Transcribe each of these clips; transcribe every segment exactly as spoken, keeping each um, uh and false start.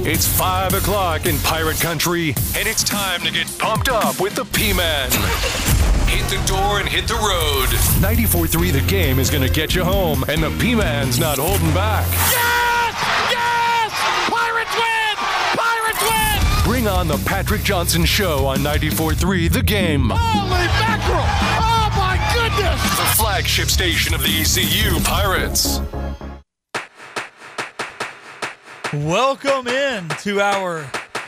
It's five o'clock in Pirate Country, and it's time to get pumped up with the P-Man. Hit the door and hit the road. ninety-four point three The Game is going to get you home, and the P-Man's not holding back. Yes! Yes! Pirates win! Pirates win! Bring on the Patrick Johnson Show on ninety-four point three The Game. Holy mackerel! Oh, my goodness! The flagship station of the E C U Pirates. Welcome in to our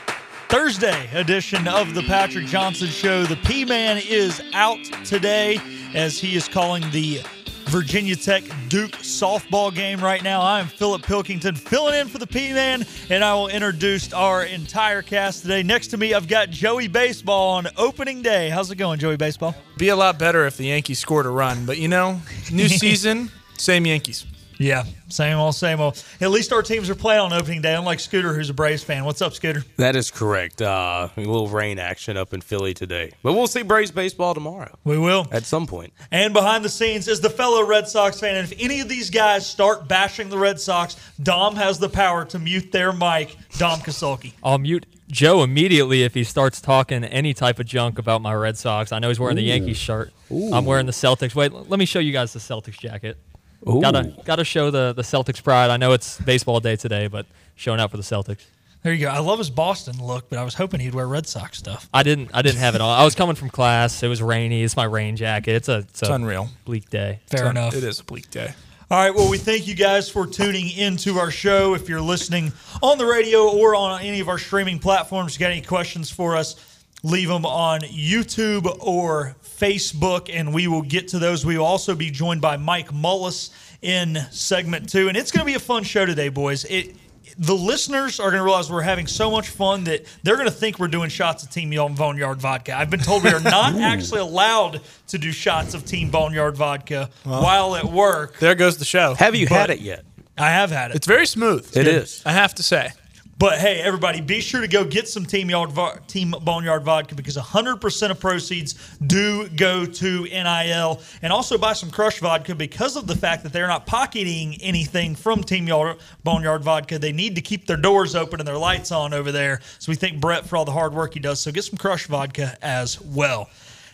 Thursday edition of the Patrick Johnson Show. The P-Man is out today as he is calling the Virginia Tech Duke softball game right now. I am Philip Pilkington filling in for the P-Man, and I will introduce our entire cast today. Next to me, I've got Joey Baseball on opening day. How's it going, Joey Baseball? Be a lot better if the Yankees scored a run, but you know, new season, same Yankees. Yeah, same old, same old. At least our teams are playing on opening day, unlike Scooter, who's a Braves fan. What's up, Scooter? That is correct. Uh, a little rain action up in Philly today. But we'll see Braves baseball tomorrow. We will. At some point. And behind the scenes is the fellow Red Sox fan. And if any of these guys start bashing the Red Sox, Dom has the power to mute their mic. Dom Kasulki. I'll mute Joe immediately if he starts talking any type of junk about my Red Sox. I know he's wearing Ooh. the Yankees shirt. Ooh. I'm wearing the Celtics. Wait, let me show you guys the Celtics jacket. Ooh. Gotta gotta show the, the Celtics pride. I know it's baseball day today, but showing out for the Celtics. There you go. I love his Boston look, but I was hoping he'd wear Red Sox stuff. I didn't I didn't have it on. I was coming from class. It was rainy. It's my rain jacket. It's a it's, it's a unreal. Bleak day. Fair it's enough. Un- it is a bleak day. All right, well, we thank you guys for tuning into our show. If you're listening on the radio or on any of our streaming platforms, you got any questions for us, leave them on YouTube or Facebook, and we will get to those. We will also be joined by Mike Mullis in segment two, and it's going to be a fun show today, boys. It the listeners are going to realize we're having so much fun that they're going to think we're doing shots of Team Boneyard vodka. I've been told we are not actually allowed to do shots of Team Boneyard vodka well, while at work. There goes the show. Have you had it yet? I have had it. It's very smooth. It is. I have to say. But, hey, everybody, be sure to go get some Team, Yard, Team Boneyard vodka because one hundred percent of proceeds do go to N I L. And also buy some Crush vodka because of the fact that they're not pocketing anything from Team Yard, Boneyard vodka. They need to keep their doors open and their lights on over there. So we thank Brett for all the hard work he does. So get some Crush vodka as well.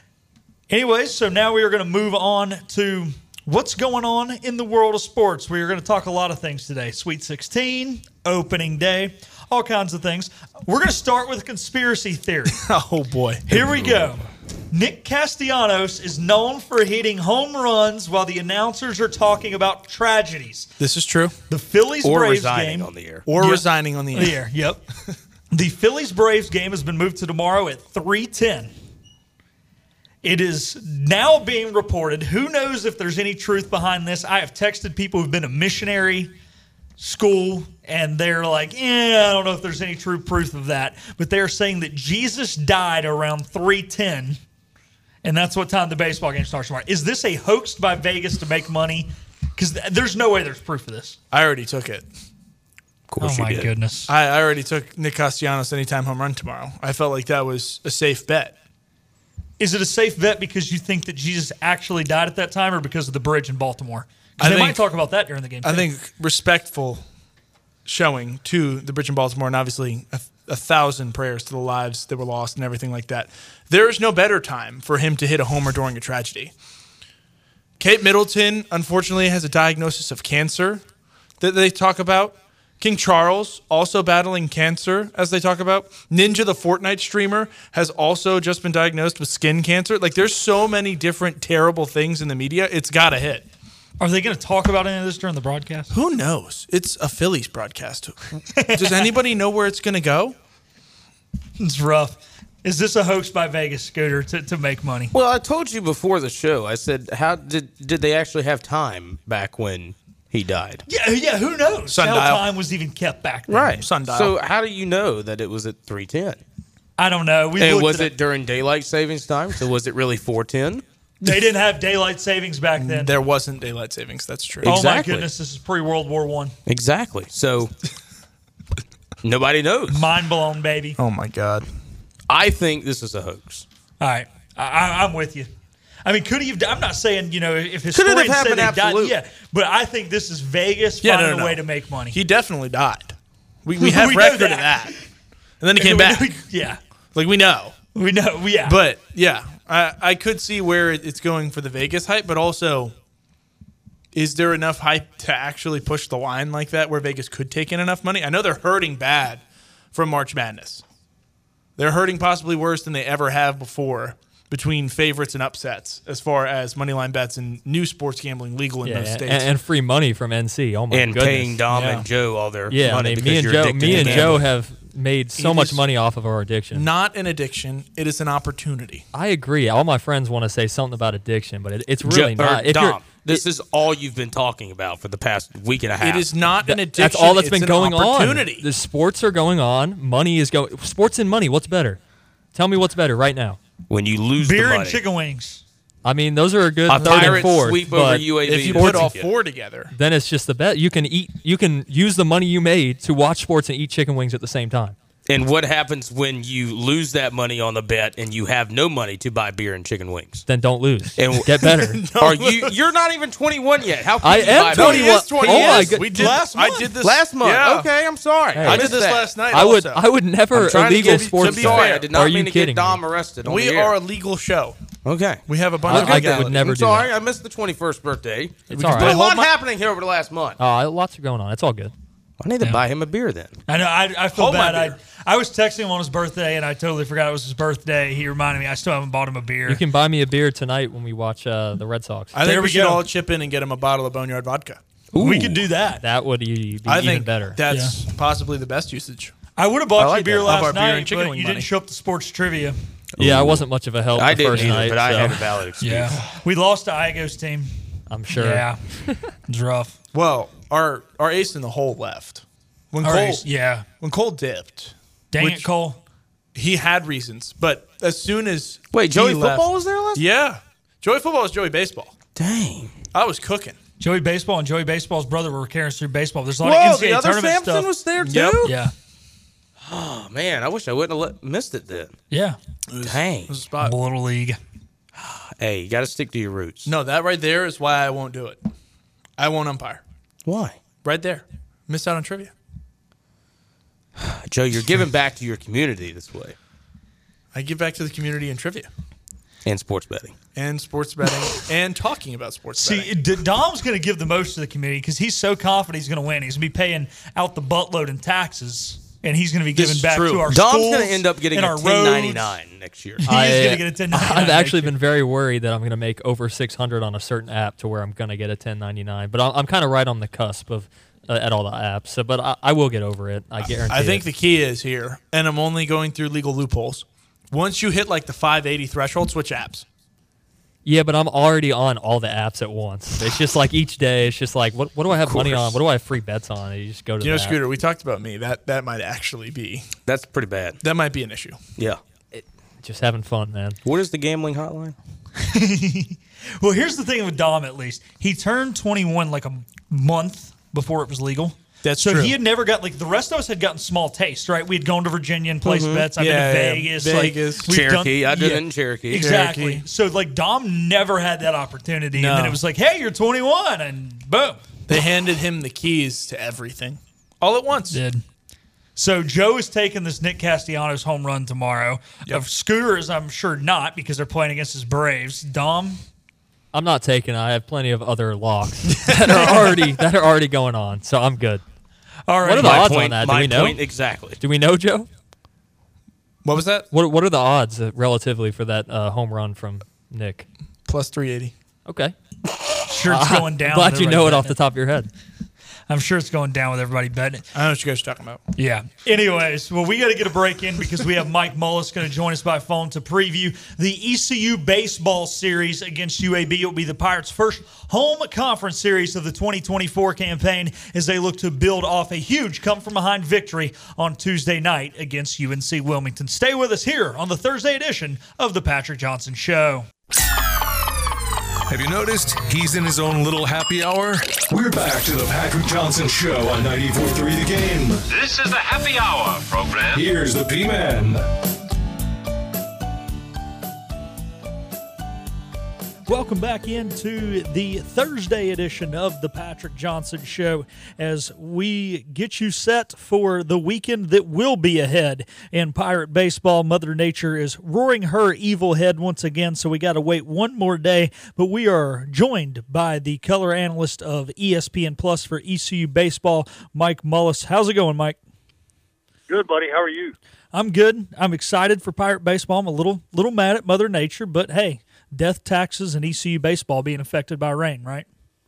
Anyways, so now we are going to move on to what's going on in the world of sports. We are going to talk a lot of things today. Sweet sixteen, opening day, all kinds of things. We're going to start with a conspiracy theory. Oh, boy. Here we go. Nick Castellanos is known for hitting home runs while the announcers are talking about tragedies. This is true. The Phillies or Braves resigning game. on the air. Or yep. resigning on the air. The air, yep. The Phillies Braves game has been moved to tomorrow at three ten. It is now being reported. Who knows if there's any truth behind this? I have texted people who've been to missionary school, and they're like, yeah, I don't know if there's any true proof of that. But they're saying that Jesus died around three ten, and that's what time the baseball game starts tomorrow. Is this a hoax by Vegas to make money? Because th- there's no way there's proof of this. I already took it. Of course oh, you my did. goodness. I, I already took Nick Castellanos anytime home run tomorrow. I felt like that was a safe bet. Is it a safe bet because you think that Jesus actually died at that time or because of the bridge in Baltimore? I Because they think- might talk about that during the game, too. I think respectful showing to the bridge in Baltimore, and obviously a, a thousand prayers to the lives that were lost and everything like that. There is no better time for him to hit a homer during a tragedy. Kate Middleton, unfortunately, has a diagnosis of cancer that they talk about. King Charles, also battling cancer, as they talk about. Ninja, the Fortnite streamer, has also just been diagnosed with skin cancer. Like, there's so many different terrible things in the media. It's got to hit. Are they going to talk about any of this during the broadcast? Who knows? It's a Phillies broadcast. Does anybody know where it's going to go? It's rough. Is this a hoax by Vegas, Scooter, to, to make money? Well, I told you before the show, I said, how did did they actually have time back when he died? Yeah, yeah. Who knows Sundial. how time was even kept back then? Right. Sundial. So how do you know that it was at three ten? I don't know. We And looked was it it during daylight savings time? So was it really four ten? They didn't have daylight savings back then. There wasn't daylight savings. That's true. Oh, my Exactly. goodness. This is pre-World War One. Exactly. So nobody knows. Mind blown, baby. Oh, my God. I think this is a hoax. All right. I, I, I'm with you. I mean, could he have? I'm not saying, you know, if Could it have historians say happened? they died, Absolutely. yeah. But I think this is Vegas Yeah, finding no, no, a way no. to make money. He definitely died. We we have We know record of that. that. And then he came We back. know- yeah, Like, we know. we know. Yeah, But, yeah, I, I could see where it- it's going for the Vegas hype, but also, is there enough hype to actually push the line like that where Vegas could take in enough money? I know they're hurting bad from March Madness. They're hurting possibly worse than they ever have before between favorites and upsets as far as moneyline bets and new sports gambling legal in Yeah, most and, states. and free money from N C. Oh my and goodness. paying Dom Yeah. and Joe all their Yeah, I money mean, because me and you're Joe, addicted me to and Joe gambling. have made so It much is money off of our addiction. Not an addiction. It is an opportunity. I agree. All my friends want to say something about addiction, but it, it's Jo- really or not. If you're- Dom, this is all you've been talking about for the past week and a half. It is not an Th- addiction. That's all that's it's been an going opportunity. on. The sports are going on. Money is going. Sports and money. What's better? Tell me what's better right now. when you lose beer the money. and chicken wings. I mean, those are a good A third and Pirate fourth. sweep over but U A B. If you Sports put all again. four together, then it's just the bet. You can eat. You can use the money you made to watch sports and eat chicken wings at the same time. And what happens when you lose that money on the bet and you have no money to buy beer and chicken wings? Then don't lose. And- Get better. Are you? You're not even twenty-one yet. How can I you am buy twenty-one. beer? He is twenty. Oh my Yes, God. we did Last I month. did this Last month. Yeah. Okay, I'm sorry. Hey, I missed did this that. last night. I would. also. I would never I'm trying to illegal get- to sports. be bet. fair, I did Are not you mean to kidding get Dom me? arrested on We the air. are a legal show. Okay. We have a bunch I- of I legalities. would never I'm do sorry. that. I missed the twenty-first birthday. It's can all do But right. a hold lot my- happening here over the last month. Uh, lots are going on. It's all good. I need to buy him a beer then. I know. I, I feel Hold my bad. I beer. I was texting him on his birthday, and I totally forgot it was his birthday. He reminded me. I still haven't bought him a beer. You can buy me a beer tonight when we watch uh, the Red Sox. I think There we we should go. all chip in and get him a bottle of Boneyard vodka. we could do that. That would e- be I even think better. that's possibly the best usage. I would have bought I like you a beer that. Of our last beer and night, chicken but wing you money. didn't show up to sports trivia. Yeah, I wasn't much of a help I the didn't first either, night. but I so had a valid excuse. We lost to Igo's team. I'm sure. Yeah, it's rough. Well, our our ace in the hole left. When All Cole right, yeah. when Cole dipped, Dang which it, Cole. he had reasons, but as soon as Wait, he Joey left- Football was there last night? Yeah, Joey Football is Joey Baseball. Dang. I was cooking. Joey Baseball and Joey Baseball's brother were carrying us through baseball. There's a lot Whoa, of N C the double A other tournament Sampson stuff. was there too? Yep. yeah, Oh, man, I wish I wouldn't have let, missed it then. yeah. It was, Dang. it was a spot. Little league. Hey, you got to stick to your roots. No, that right there is why I won't do it. I won't umpire. Why? Right there. Missed out on trivia. Joe, you're giving back to your community this way. I give back to the community in trivia And sports betting. and sports betting and talking about sports See, betting. D- Dom's going to give the most to the community because he's so confident he's going to win. He's going to be paying out the buttload in taxes, and he's going to be This giving is back true. to our Dom's schools going to end up getting and a our ten ninety roads. nine next year. He I, is uh, going to get a ten ninety-nine. I've actually next year. been very worried that I'm going to make over six hundred on a certain app to where I'm going to get a ten ninety-nine. But I'm, I'm kind of right on the cusp of uh, at all the apps. So, but I, I will get over it. I guarantee. I think it. the key is here, and I'm only going through legal loopholes. Once you hit like the five eighty threshold, switch apps. Yeah, but I'm already on all the apps at once. It's just like each day. It's just like what what do I have money on? What do I have free bets on? And you just go to You know, the app. Scooter, we talked about me. That that might actually be That's pretty bad. that might be an issue. Yeah. Just having fun, man. What is the gambling hotline? Well, here's the thing with Dom, at least. He turned twenty-one like a month before it was legal. That's so true. he had never got, like, the rest of us had gotten small taste, right? We had gone to Virginia and placed bets. I've Yeah, been to yeah. Vegas. Vegas. Like, we've Cherokee. done- I did yeah, it in Cherokee. Exactly. Cherokee. So, like, Dom never had that opportunity. No. And then it was like, hey, you're twenty-one. And boom. They handed him the keys to everything all at once. Did. So Joe is taking this Nick Castellanos home run tomorrow. Of Scooter is, I'm sure, not because they're playing against his Braves. Dom, I'm not taking. I have plenty of other locks that are already that are already going on. So I'm good. all right. What are the My odds point, on that? Do my we know? point exactly. Do we know, Joe? What was that? What What are the odds uh, relatively for that uh, home run from Nick? Plus three eighty. Okay. Sure, it's going down. Glad with you know it everybody off the top of your head. I'm sure it's going down with everybody betting it. I don't know what you guys are talking about. Yeah. Anyways, well, we got to get a break in because we have Mike Mullis going to join us by phone to preview the E C U baseball series against U A B. It will be the Pirates' first home conference series of the twenty twenty-four campaign as they look to build off a huge come-from-behind victory on Tuesday night against U N C Wilmington. Stay with us here on the Thursday edition of the Patrick Johnson Show. Have you noticed he's in his own little happy hour? We're back to the Patrick Johnson Show on ninety-four point three The Game. This is the Happy Hour program. Here's the P-Man. Welcome back into the Thursday edition of the Patrick Johnson Show as we get you set for the weekend that will be ahead in Pirate baseball. Mother Nature is roaring her evil head once again, so we got to wait one more day. But we are joined by the color analyst of E S P N Plus for E C U Baseball, Mike Mullis. How's it going, Mike? Good, buddy. How are you? I'm good. I'm excited for Pirate baseball. I'm a little little mad at Mother Nature, but hey, death taxes and E C U baseball being affected by rain, right?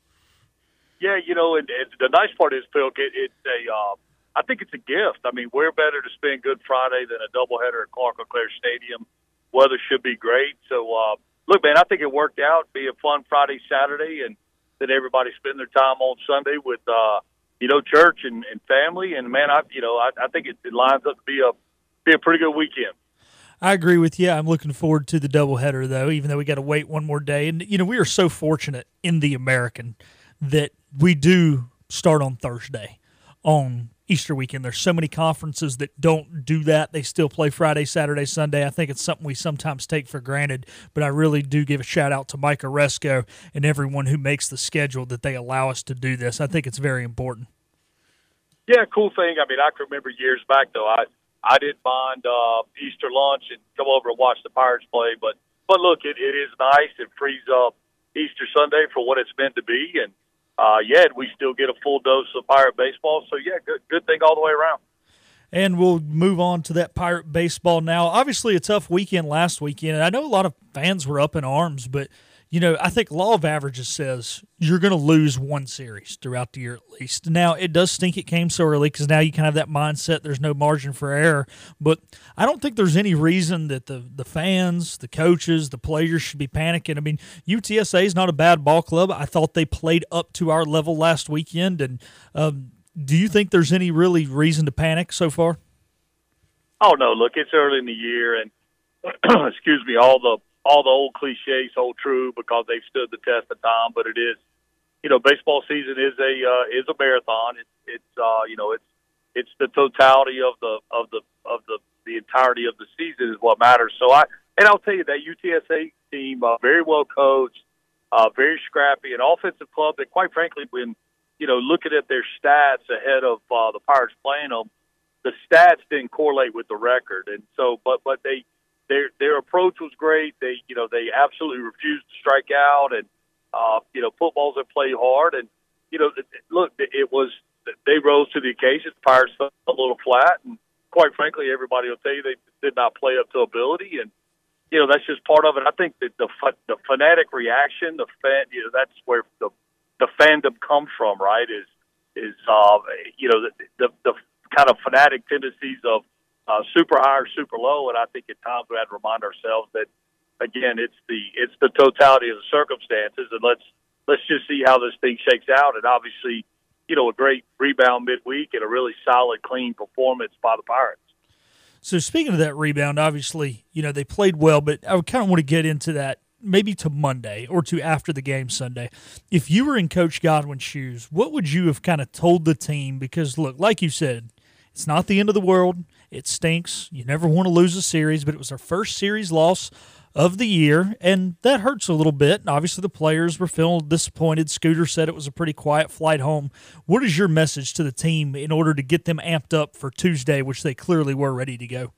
Yeah, you know, and, and the nice part is, Phil, it, it's a, uh, I think it's a gift. I mean, where better to spend Good Friday than a doubleheader at Clark LeClaire Stadium? Weather should be great. So, uh, look, man, I think it worked out. Be a fun Friday, Saturday, and then everybody spend their time on Sunday with, uh, you know, church and, and family. And man, I, you know, I, I think it, it lines up to be a be a pretty good weekend. I agree with you. I'm looking forward to the doubleheader, though, even though we got to wait one more day. And, you know, we are so fortunate in the American that we do start on Thursday on Easter weekend. There's so many conferences that don't do that. They still play Friday, Saturday, Sunday. I think it's something we sometimes take for granted, but I really do give a shout-out to Mike Oresco and everyone who makes the schedule that they allow us to do this. I think it's very important. Yeah, cool thing. I mean, I can remember years back, though, I I didn't mind uh, Easter lunch and come over and watch the Pirates play. But, but look, it, it is nice. It frees up Easter Sunday for what it's meant to be. And, uh, yeah, we still get a full dose of Pirate baseball. So, yeah, good, good thing all the way around. And we'll move on to that Pirate baseball now. Obviously, a tough weekend last weekend. And I know a lot of fans were up in arms, but, you know, I think law of averages says you're going to lose one series throughout the year at least. Now, it does stink it came so early because now you kind of have that mindset there's no margin for error. But I don't think there's any reason that the, the fans, the coaches, the players should be panicking. I mean, U T S A is not a bad ball club. I thought they played up to our level last weekend. And um, do you think there's any really reason to panic so far? Oh, no. Look, it's early in the year. And, excuse me, all the all the old cliches hold true because they've stood the test of time, but it is, you know, baseball season is a uh, is a marathon. It's it's uh, you know it's it's the totality of the of the of the the entirety of the season is what matters. So I and I'll tell you that U T S A team uh, very well coached, uh, very scrappy, an offensive club that, quite frankly, when you know looking at their stats ahead of uh, the Pirates playing them, the stats didn't correlate with the record, and so but but they. Their their approach was great. They you know they absolutely refused to strike out, and uh, you know footballs that play hard. And you know look, it was they rose to the occasion. The Pirates fell a little flat, and quite frankly, everybody will tell you they did not play up to ability. And you know that's just part of it. I think that the the fanatic reaction, the fan, you know that's where the the fandom comes from, right? Is is uh, you know the, the the kind of fanatic tendencies of Uh, super high or super low, and I think at times we had to remind ourselves that again, it's the it's the totality of the circumstances, and let's let's just see how this thing shakes out. And obviously, you know, a great rebound midweek and a really solid, clean performance by the Pirates. So speaking of that rebound, obviously, you know they played well, but I kind of want to get into that maybe to Monday or to after the game Sunday. If you were in Coach Godwin's shoes, what would you have kind of told the team? Because look, like you said, it's not the end of the world. It stinks. You never want to lose a series, but it was our first series loss of the year, and that hurts a little bit. And obviously, the players were feeling disappointed. Scooter said it was a pretty quiet flight home. What is your message to the team in order to get them amped up for Tuesday, which they clearly were ready to go?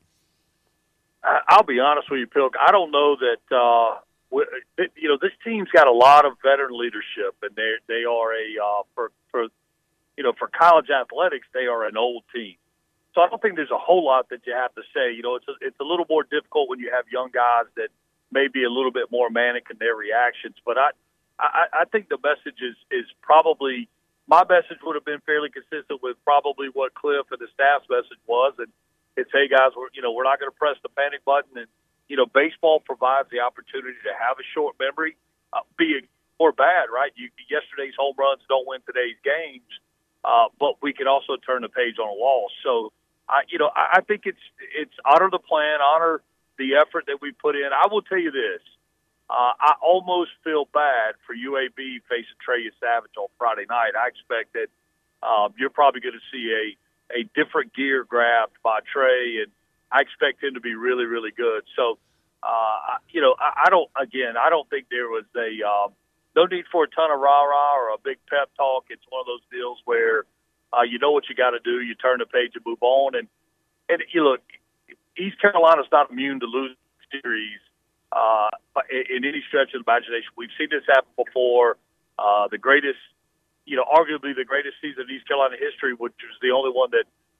I'll be honest with you, Pilk. I don't know that uh, you know this team's got a lot of veteran leadership, and they they are a uh, for for you know for college athletics they are an old team. So I don't think there's a whole lot that you have to say. You know, it's a, it's a little more difficult when you have young guys that may be a little bit more manic in their reactions. But I, I, I think the message is, is probably my message would have been fairly consistent with probably what Cliff and the staff's message was. And it's, hey, guys, we're, you know, we're not going to press the panic button. And, you know, baseball provides the opportunity to have a short memory, uh, be it or bad, right? You, yesterday's home runs don't win today's games, uh, but we can also turn the page on a loss. So, I, you know, I, I think it's it's honor the plan, honor the effort that we put in. I will tell you this. Uh, I almost feel bad for U A B facing Trey Savage on Friday night. I expect that um, you're probably going to see a, a different gear grabbed by Trey, and I expect him to be really, really good. So Uh, you know, I, I don't. Again, I don't think there was a um, no need for a ton of rah rah or a big pep talk. It's one of those deals where uh, you know what you got to do. You turn the page and move on. And and you look, East Carolina's not immune to losing series uh, in, in any stretch of the imagination. We've seen this happen before. Uh, the greatest, you know, arguably the greatest season in East Carolina history, which was the only one that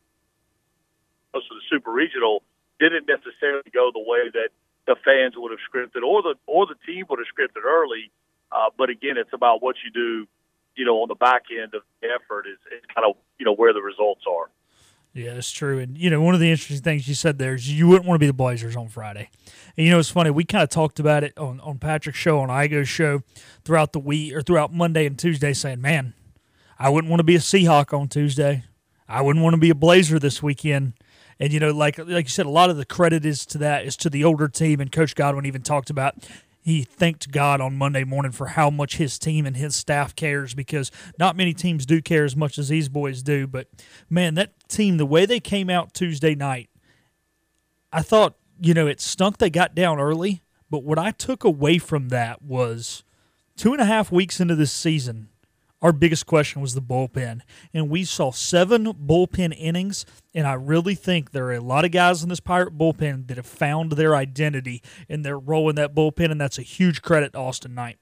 most of the Super Regional didn't necessarily go the way that the fans would have scripted or the or the team would have scripted early. Uh, but again, it's about what you do, you know, on the back end of the effort is, is kind of, you know, where the results are. Yeah, it's true. And, you know, one of the interesting things you said there is you wouldn't want to be the Blazers on Friday. And, you know, it's funny. We kind of talked about it on, on Patrick's show, on Igo's show throughout the week or throughout Monday and Tuesday saying, man, I wouldn't want to be a Seahawk on Tuesday. I wouldn't want to be a Blazer this weekend. And, you know, like like you said, a lot of the credit is to that, is to the older team. And Coach Godwin even talked about he thanked God on Monday morning for how much his team and his staff cares, because not many teams do care as much as these boys do. But, man, that team, the way they came out Tuesday night, I thought, you know, it stunk they got down early. But what I took away from that was two and a half weeks into this season, our biggest question was the bullpen. And we saw seven bullpen innings, and I really think there are a lot of guys in this Pirate bullpen that have found their identity in their role in that bullpen, and that's a huge credit to Austin Knight.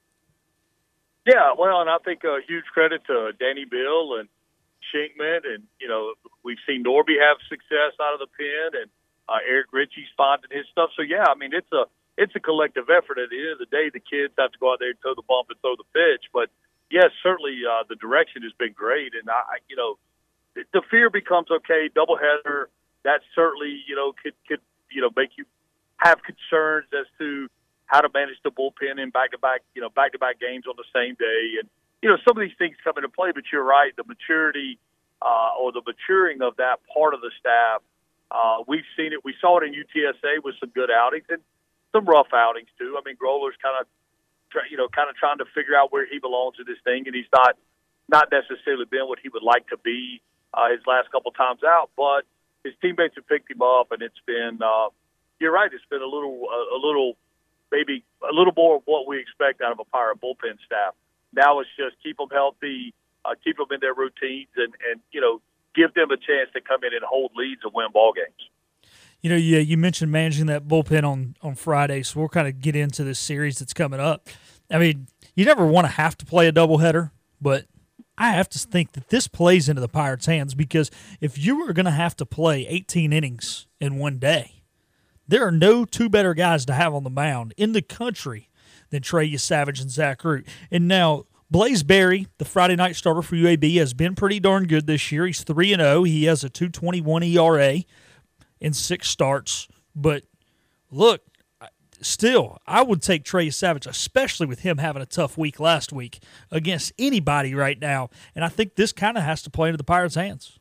Yeah, well, and I think a huge credit to Danny Bill and Shinkman, and, you know, we've seen Norby have success out of the pen, and uh, Eric Ritchie's finding his stuff. So, yeah, I mean, it's a it's a collective effort. At the end of the day, the kids have to go out there and throw the bump and throw the pitch, but yes, certainly uh, the direction has been great, and I, you know, the fear becomes okay. Doubleheader, that certainly, you know, could could you know make you have concerns as to how to manage the bullpen in back to back, you know, back to back games on the same day, and you know some of these things come into play. But you're right, the maturity uh, or the maturing of that part of the staff, uh, we've seen it. We saw it in U T S A with some good outings and some rough outings too. I mean, Groller's kind of. You know, kind of trying to figure out where he belongs in this thing, and he's not not necessarily been what he would like to be uh, his last couple times out. But his teammates have picked him up, and it's been uh, you're right. It's been a little a, a little maybe a little more of what we expect out of a Pirate bullpen staff. Now it's just keep them healthy, uh, keep them in their routines, and and you know give them a chance to come in and hold leads and win ball games. You know, you, you mentioned managing that bullpen on, on Friday, so we'll kind of get into this series that's coming up. I mean, you never want to have to play a doubleheader, but I have to think that this plays into the Pirates' hands, because if you are going to have to play eighteen innings in one day, there are no two better guys to have on the mound in the country than Trey Savage and Zach Root. And now Blaze Berry, the Friday night starter for U A B, has been pretty darn good this year. He's three and oh. He has a two twenty-one E R A. In six starts, but look, still, I would take Trey Savage, especially with him having a tough week last week, against anybody right now, and I think this kind of has to play into the Pirates' hands.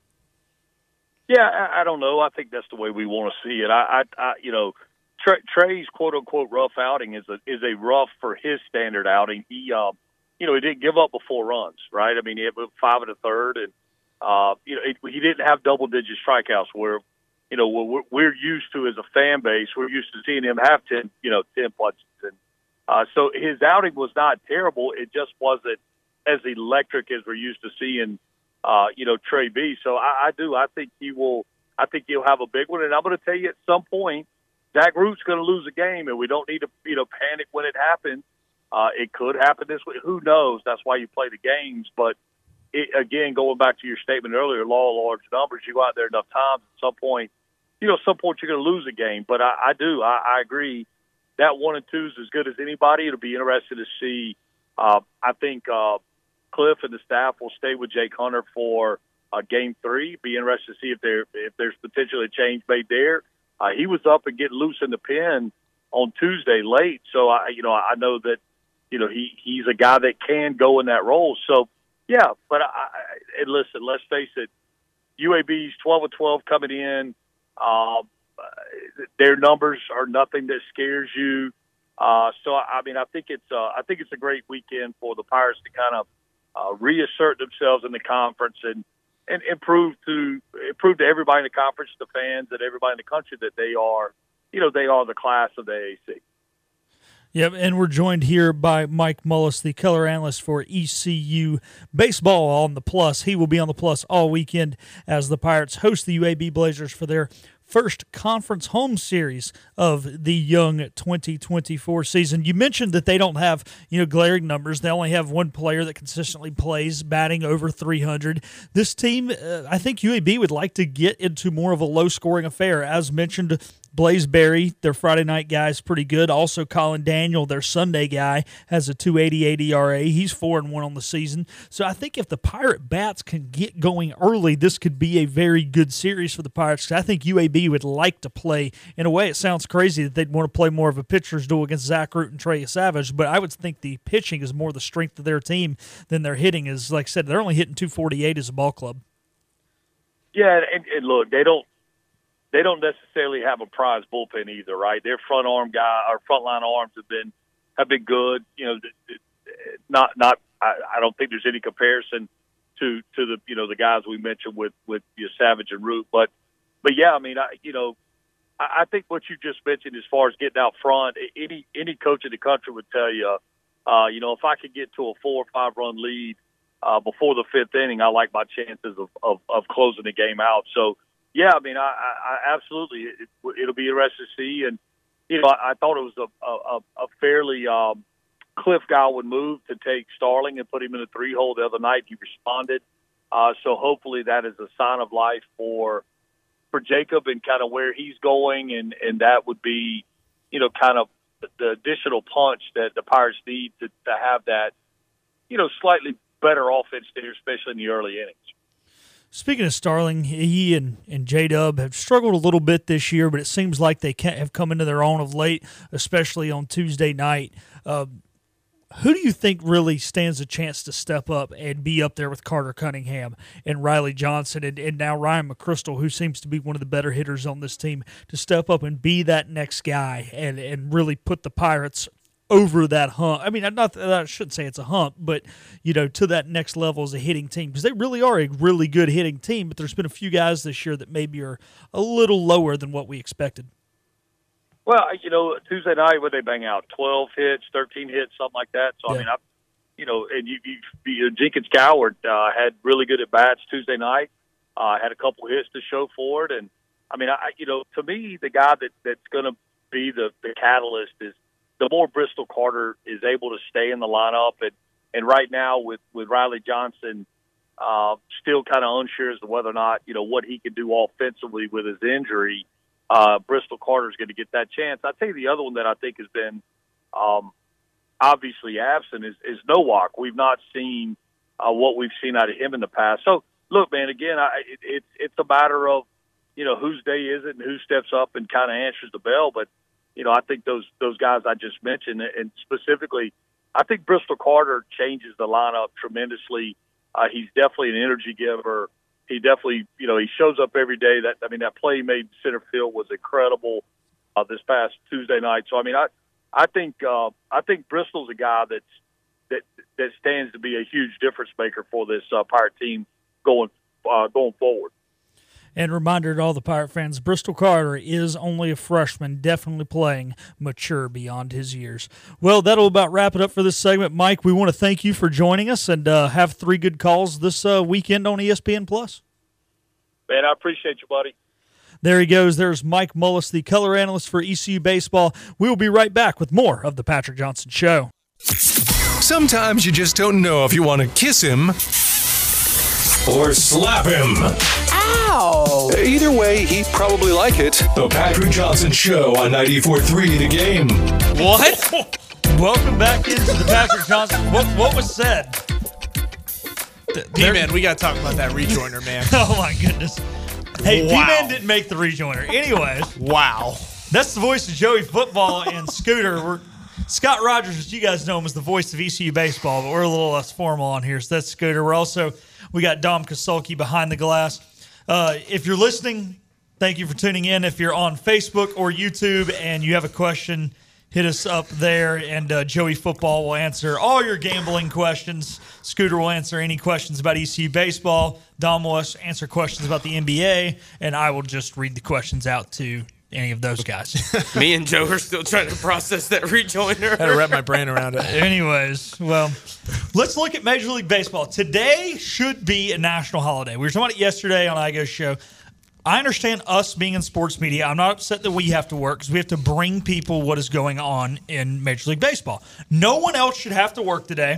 Yeah, I, I don't know. I think that's the way we want to see it. I, I, I you know, Trey, Trey's quote unquote rough outing is a is a rough for his standard outing. He, uh, you know, he didn't give up before runs, right? I mean, he had five and a third, and uh, you know, it, he didn't have double digit strikeouts where. You know, what we're used to as a fan base, we're used to seeing him have ten, you know, ten punches, and uh, so his outing was not terrible. It just wasn't as electric as we're used to seeing, uh, you know, Trey B. So I, I do, I think he will. I think he'll have a big one, and I'm going to tell you at some point, Zach Root's going to lose a game, and we don't need to, you know, panic when it happens. Uh, it could happen this week. Who knows? That's why you play the games, but. It, again, going back to your statement earlier, law of large numbers, you go out there enough times, at some point, you know, at some point you're going to lose a game. But I, I do, I, I agree. That one and two is as good as anybody. It'll be interesting to see. Uh, I think uh, Cliff and the staff will stay with Jake Hunter for uh, game three. Be interested to see if there if there's potentially a change made there. Uh, he was up and getting loose in the pen on Tuesday late, so I, you know, I know that, you know, he he's a guy that can go in that role. So. Yeah, but I, and listen, let's face it, U A B's twelve and twelve coming in. Uh, their numbers are nothing that scares you. Uh, so I mean, I think it's uh, I think it's a great weekend for the Pirates to kind of uh, reassert themselves in the conference and and improve to improve to everybody in the conference, the fans, and everybody in the country that they are you know, they are the class of the A A C. Yep, and we're joined here by Mike Mullis, the color analyst for E C U Baseball on the Plus. He will be on the Plus all weekend as the Pirates host the U A B Blazers for their first conference home series of the young twenty twenty-four season. You mentioned that they don't have, you know, glaring numbers. They only have one player that consistently plays, batting over three hundred. This team, uh, I think U A B would like to get into more of a low-scoring affair. As mentioned, Blaze Berry, their Friday night guy, is pretty good. Also, Colin Daniel, their Sunday guy, has a two eighty-eight E R A. He's four and one on the season. So I think if the Pirate bats can get going early, this could be a very good series for the Pirates. I think U A B would like to play. In a way, it sounds crazy that they'd want to play more of a pitcher's duel against Zach Root and Trey Savage, but I would think the pitching is more the strength of their team than their hitting is. Like I said, they're only hitting two forty-eight as a ball club. Yeah, and, and look, they don't they don't necessarily have a prize bullpen either, right? Their front arm guy, our frontline arms have been have been good. You know, not not. I, I don't think there's any comparison to to the you know the guys we mentioned with with you know, Savage and Root, but but yeah, I mean, I, you know, I, I think what you just mentioned as far as getting out front, any any coach in the country would tell you, uh, you know, if I could get to a four or five run lead uh, before the fifth inning, I like my chances of of, of closing the game out. So. Yeah, I mean, I, I, I absolutely. It, it'll be interesting to see, and you know, I, I thought it was a a, a fairly um, Cliff Godwin move to take Starling and put him in a three hole the other night. He responded, uh, so hopefully that is a sign of life for for Jacob and kind of where he's going, and, and that would be, you know, kind of the additional punch that the Pirates need to, to have that, you know, slightly better offense there, especially in the early innings. Speaking of Starling, he and, and J-Dub have struggled a little bit this year, but it seems like they can't have come into their own of late, especially on Tuesday night. Uh, who do you think really stands a chance to step up and be up there with Carter Cunningham and Riley Johnson and, and now Ryan McChrystal, who seems to be one of the better hitters on this team, to step up and be that next guy and, and really put the Pirates over that hump? I mean, I'm not, I shouldn't say it's a hump, but, you know, to that next level as a hitting team, because they really are a really good hitting team, but there's been a few guys this year that maybe are a little lower than what we expected. Well, you know, Tuesday night, what they bang out, twelve hits, thirteen hits, something like that. So, yeah. I mean, I, you know, and you, you, you Jenkins Coward uh, had really good at-bats Tuesday night, uh, had a couple hits to show for it. And, I mean, I, you know, to me, the guy that, that's going to be the, the catalyst is the more Bristol Carter is able to stay in the lineup. And, and right now with, with Riley Johnson uh, still kind of unsure as to whether or not, you know, what he can do offensively with his injury, uh, Bristol Carter is going to get that chance. I'll tell you the other one that I think has been um, obviously absent is, is Nowak. We've not seen uh, what we've seen out of him in the past. So, look, man, again, I, it, it's it's a matter of, you know, whose day is it and who steps up and kind of answers the bell. But, you know, I think those those guys I just mentioned, and specifically, I think Bristol Carter changes the lineup tremendously. Uh, he's definitely an energy giver. He definitely, you know, he shows up every day. That I mean, that play he made center field was incredible uh, this past Tuesday night. So I mean, I I think uh, I think Bristol's a guy that's that that stands to be a huge difference maker for this uh, Pirate team going uh, going forward. And reminder to all the Pirate fans, Bristol Carter is only a freshman, definitely playing mature beyond his years. Well, that'll about wrap it up for this segment. Mike, we want to thank you for joining us and uh, have three good calls this uh, weekend on E S P N Plus. Man, I appreciate you, buddy. There he goes. There's Mike Mullis, the color analyst for E C U Baseball. We will be right back with more of the Patrick Johnson Show. Sometimes you just don't know if you want to kiss him or slap him. Ow! Either way, he'd probably like it. The Patrick Johnson Show on ninety-four point three The Game. What? Welcome back into the Patrick Johnson. What, what was said? P-Man, we got to talk about that rejoiner, man. Oh, my goodness. Hey, Wow. P-Man didn't make the rejoiner. Anyways. Wow. That's the voice of Joey Football and Scooter. We're Scott Rogers, as you guys know him, is the voice of E C U Baseball, but we're a little less formal on here, so that's Scooter. We're also, we got Dom Kosulki behind the glass. Uh, if you're listening, thank you for tuning in. If you're on Facebook or YouTube and you have a question, hit us up there, and uh, Joey Football will answer all your gambling questions. Scooter will answer any questions about E C U Baseball. Dom will answer questions about the N B A, and I will just read the questions out to any of those guys. Me and Joe are still trying to process that rejoinder. I had to wrap my brain around it. Anyways, well, let's look at Major League Baseball. Today should be a national holiday. We were talking about it yesterday on Igo's show. I understand us being in sports media. I'm not upset that we have to work because we have to bring people what is going on in Major League Baseball. No one else should have to work today.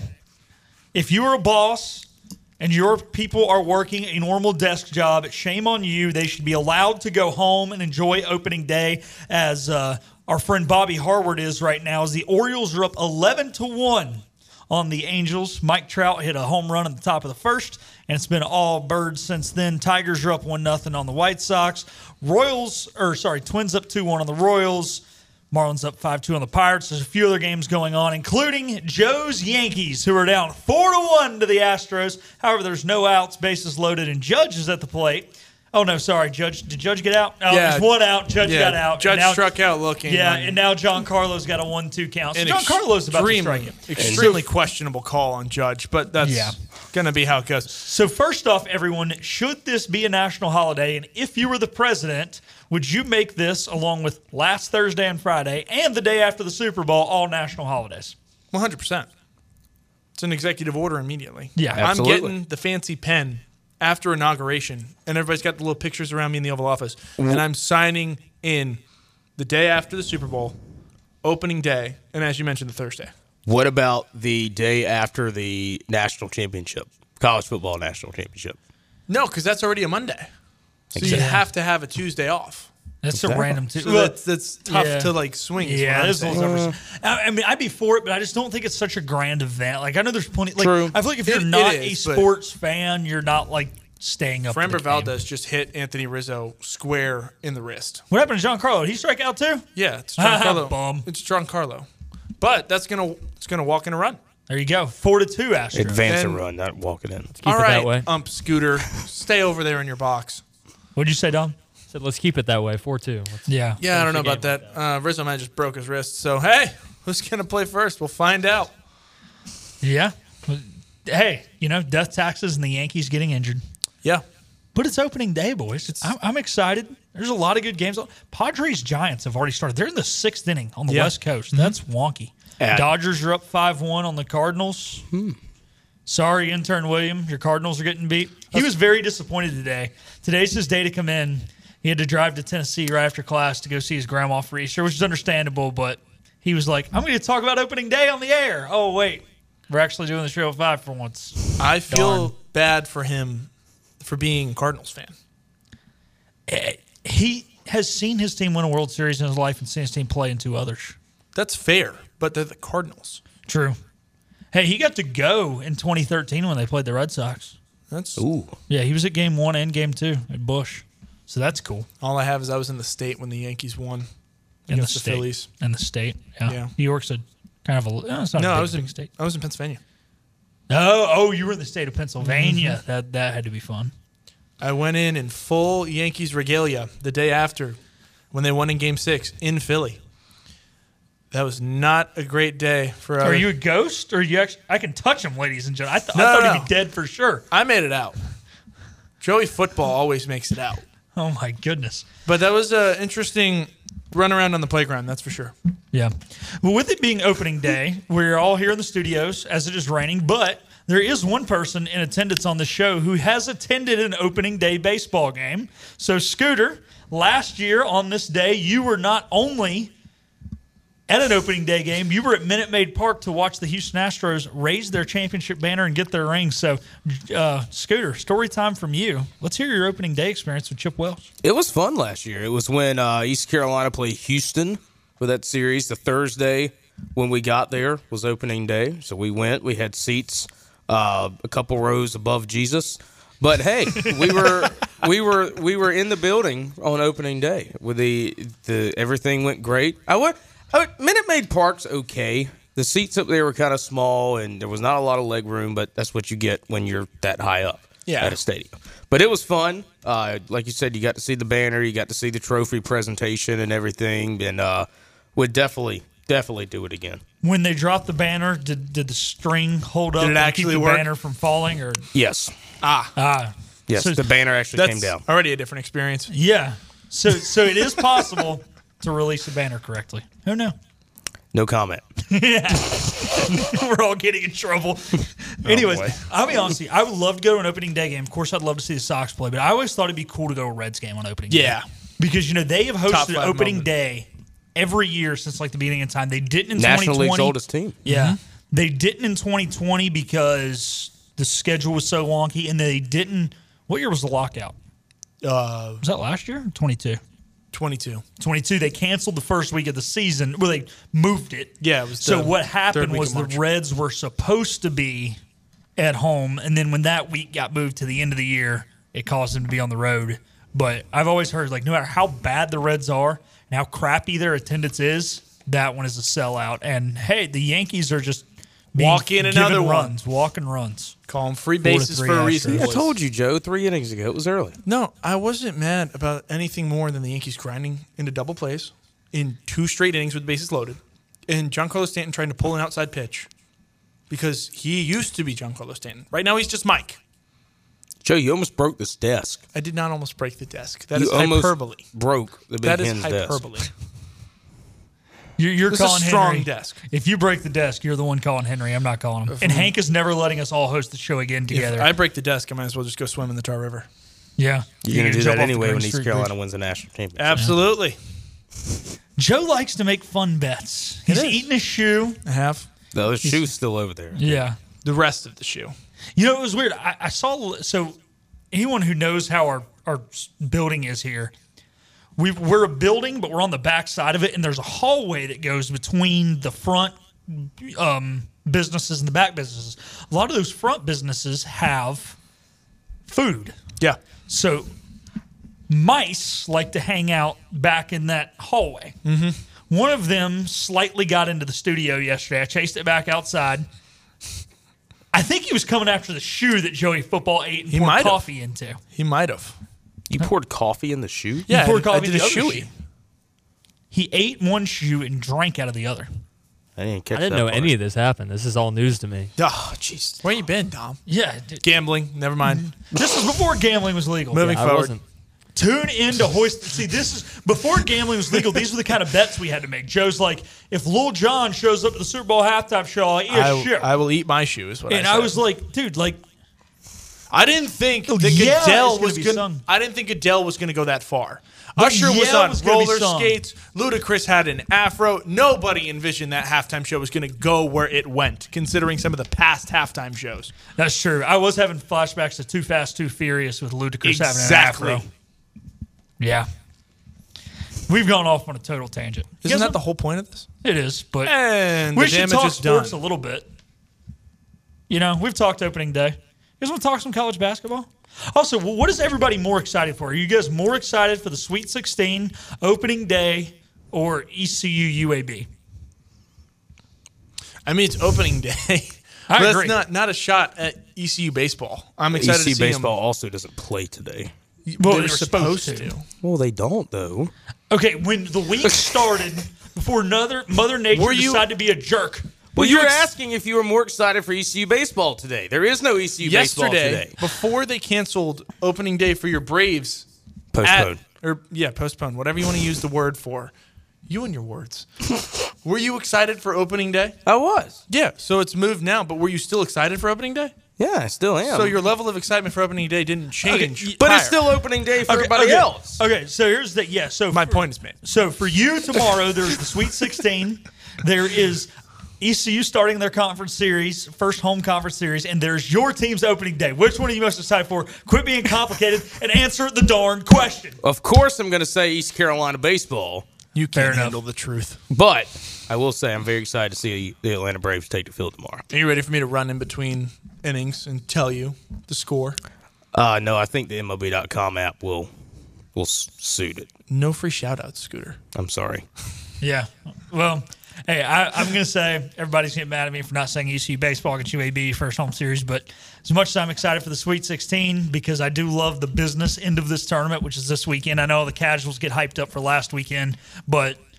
If you are a boss and your people are working a normal desk job, shame on you. They should be allowed to go home and enjoy opening day as uh, our friend Bobby Harward is right now, as the Orioles are up eleven to one on the Angels. Mike Trout hit a home run at the top of the first, and it's been all birds since then. Tigers are up one nothing on the White Sox. Royals, or sorry, Twins up two one on the Royals. Marlins up five two on the Pirates. There's a few other games going on, including Joe's Yankees, who are down four to one to the Astros. However, there's no outs, bases loaded, and Judge is at the plate. Oh, no, sorry. Judge, did Judge get out? Oh, Yeah. there's one out. Judge Yeah, got out. Judge And now- struck out looking. Yeah, on- and now Giancarlo's got a one two count. So an Giancarlo's about to extreme- strike him. Extremely questionable call on Judge, but that's Yeah. going to be how it goes. So first off, everyone, should this be a national holiday? And if you were the president, would you make this, along with last Thursday and Friday and the day after the Super Bowl, all national holidays? one hundred percent. It's an executive order immediately. Yeah. I'm Absolutely. getting the fancy pen after inauguration, and everybody's got the little pictures around me in the Oval Office, and I'm signing in the day after the Super Bowl, opening day, and as you mentioned, the Thursday. What about the day after the national championship, college football national championship? No, because that's already a Monday. So you Exactly. have to have a Tuesday off. That's a random two. So that's, that's tough Yeah. to, like, swing. is Yeah, what I'm this saying. was I I mean, I'd be for it, but I just don't think it's such a grand event. Like, I know there's plenty. Like, True. I feel like if you're It- it not is, a but- sports fan, you're not like staying up. for Framber the game. Valdez just hit Anthony Rizzo square in the wrist. What happened to Giancarlo? Did he strike out too? Yeah, it's Giancarlo. Bum. It's Giancarlo. But that's gonna it's gonna walk in a run. There you go. Four to two, Astros. Advance a And- run, not walk it in. Keep All it right, that way. ump Scooter, stay over there in your box. What'd you say, Dom? So let's keep it that way. four two. Let's- Yeah. Yeah, I don't know the about game that. Uh, Rizzo man just broke his wrist. So hey, who's gonna play first? We'll find out. Yeah. Hey, you know, death taxes and the Yankees getting injured. Yeah. But it's opening day, boys. I'm, I'm excited. There's a lot of good games. Padres Giants have already started. They're in the sixth inning on the Yeah. West Coast. That's wonky. Yeah. Dodgers are up five one on the Cardinals. Sorry, intern William. Your Cardinals are getting beat. He was very disappointed today. Today's his day to come in. He had to drive to Tennessee right after class to go see his grandma for Easter, which is understandable, but he was like, I'm going to talk about opening day on the air. Oh, wait. We're actually doing the show at five for once. I feel Darn. bad for him for being a Cardinals fan. He has seen his team win a World Series in his life and seen his team play in two others. That's fair, but they're the Cardinals. True. Hey, he got to go in twenty thirteen when they played the Red Sox. That's Ooh. Yeah, he was at game one and game two at Busch. So that's cool. all I have is I was in the state when the Yankees won In the against the, state. Phillies. In the state. Yeah. Yeah. New York's a kind of a, no, it's not No, a big, I was in big state. I was in Pennsylvania. Oh, oh, you were in the state of Pennsylvania. Mm-hmm. That that had to be fun. I went in in full Yankees regalia the day after when they won in Game Six in Philly. That was not a great day for. Are other- you a ghost, or you actually? I can touch him, ladies and gentlemen. I, th- No, I thought no, he'd no. be dead for sure. I made it out. Joey Football always makes it out. Oh my goodness. But that was an interesting run around on the playground, that's for sure. Yeah. Well, with it being opening day, we're all here in the studios as it is raining, but there is one person in attendance on the show who has attended an opening day baseball game. So, Scooter, last year on this day, you were not only at an opening day game, you were at Minute Maid Park to watch the Houston Astros raise their championship banner and get their ring. So, uh, Scooter, story time from you. Let's hear your opening day experience with Chip Welch. It was fun last year. It was when uh, East Carolina played Houston for that series. The Thursday when we got there was opening day. So we went. We had seats uh, a couple rows above Jesus. But hey, we were we were we were in the building on opening day. With the the everything went great. I went. I went Minute Maid Park's okay. The seats up there were kind of small, and there was not a lot of leg room. But that's what you get when you're that high up Yeah. at a stadium. But it was fun. Uh, like you said, you got to see the banner, you got to see the trophy presentation and everything, and uh, would definitely, definitely do it again. When they dropped the banner, did did the string hold up Did it and actually keep the work? banner from falling? Or Yes, ah, yes, So- the banner actually That's came down. already a different experience. yeah. So, so it is possible to release a banner correctly. Who knew? No comment. We're all getting in trouble. Anyways, boy. I'll be honest with you. I would love to go to an opening day game. Of course, I'd love to see the Sox play, but I always thought it'd be cool to go to a Reds game on opening Yeah. day. Because, you know, they have Top hosted five opening moment. day every year since, like, the beginning of time. They didn't in National twenty twenty. League's oldest team. Yeah. Mm-hmm. They didn't in twenty twenty because the schedule was so wonky, and they didn't – what year was the lockout? Uh, Was that last year? twenty-two. twenty-two. twenty-two, they canceled the first week of the season. Well, they moved it. Yeah, it was So the what third happened week was of the March. Reds were supposed to be at home, and then when that week got moved to the end of the year, it caused them to be on the road. But I've always heard, like, no matter how bad the Reds are and how crappy their attendance is, that one is a sellout. And, hey, the Yankees are just being Walk in given another one. runs, walking runs. Call them free to bases three for a Astros. reason. I boys. told you, Joe, three innings ago. It was early. No, I wasn't mad about anything more than the Yankees grinding into double plays in two straight innings with bases loaded, and Giancarlo Stanton trying to pull an outside pitch because he used to be Giancarlo Stanton. Right now, he's just Mike. Joe, you almost broke this desk. I did not almost break the desk. That you is almost hyperbole. broke the Big That is Hen's hyperbole. desk. You're, you're This is a calling strong Henry. desk. If you break the desk, you're the one calling Henry. I'm not calling him. And Hank is never letting us all host the show again together. If I break the desk, I might as well just go swim in the Tar River. yeah. You're going to do jump that off the anyway Green when East Street Carolina Bridge. wins the national championship. Absolutely. Joe likes to make fun bets. He's is. eating a shoe. I have No, the shoe's still over there. Yeah. the rest of the shoe. You know, it was weird. I, I saw, so anyone who knows how our, our building is here, we've, we're a building, but we're on the back side of it, and there's a hallway that goes between the front um, businesses and the back businesses. A lot of those front businesses have food. Yeah. So mice like to hang out back in that hallway. Mm-hmm. One of them slightly got into the studio yesterday. I chased it back outside. I think he was coming after the shoe that Joey Football ate and He poured might have. coffee into. He might have. You poured coffee in the shoe? Yeah, He poured I, I coffee did in a the other shoey. shoe. He ate one shoe and drank out of the other. I didn't catch I didn't that know part. any of this happened. This is all news to me. Oh, jeez. Where you been, Dom? Yeah. d- Gambling. Never mind. This was before gambling was legal. Moving I forward. wasn't. Tune in to hoist. See, this is before gambling was legal. These were the kind of bets we had to make. Joe's like, if Lil Jon shows up at the Super Bowl halftime show, I'll eat a I, shit. I will eat my shoe. Is what and I I said. was like, dude, like, I didn't think that Yeah, Goodell it's gonna was be going. sung. I didn't think Goodell was going to go that far. But Usher was yeah on was gonna be roller sung. skates. Ludacris had an afro. Nobody envisioned that halftime show was going to go where it went, considering some of the past halftime shows. that's true. I was having flashbacks to Too Fast, Too Furious with Ludacris Exactly. having an afro. Yeah. We've gone off on a total tangent. You Isn't guys that the want- whole point of this? It is, but And we the should damage talk is done. sports a little bit. You know, we've talked opening day. You guys want to talk some college basketball? Also, well, what is everybody more excited for? Are you guys more excited for the Sweet sixteen, opening day, or E C U U A B? I mean, it's opening day. I But agree. That's not not a shot at E C U baseball. I'm E excited C to see baseball also doesn't play today. Them. Well, They're they're supposed, supposed to. to. Well, they don't, though. Okay, when the week started, before another Mother Nature Were you- decided to be a jerk. Well, you were ex- asking if you were more excited for E C U baseball today. There is no E C U baseball Yesterday, today. before they canceled opening day for your Braves, Postponed. At, or yeah, postponed. Whatever you want to use the word for. You and your words. Were you excited for opening day? I was. Yeah. So it's moved now, but were you still excited for opening day? Yeah, I still am. So your level of excitement for opening day didn't change. but prior. it's still opening day for Okay, everybody okay. else. Okay, so here's the yeah. So My for- point is made. So for you tomorrow, there's the Sweet sixteen. There is E C U starting their conference series, first home conference series, and there's your team's opening day. Which one are you most excited for? Quit being complicated and answer the darn question. Of course, I'm going to say East Carolina baseball, You Fair can't enough. handle the truth. but I will say I'm very excited to see the Atlanta Braves take the field tomorrow. Are you ready for me to run in between innings and tell you the score? Uh, no, I think the M L B dot com app will will s- suit it. No free shout outs, Scooter. I'm sorry. Yeah. Well, hey, I, I'm going to say everybody's getting mad at me for not saying E C U baseball against U A B first home series, but as much as I'm excited for the Sweet sixteen, because I do love the business end of this tournament, which is this weekend. I know the casuals get hyped up for last weekend, but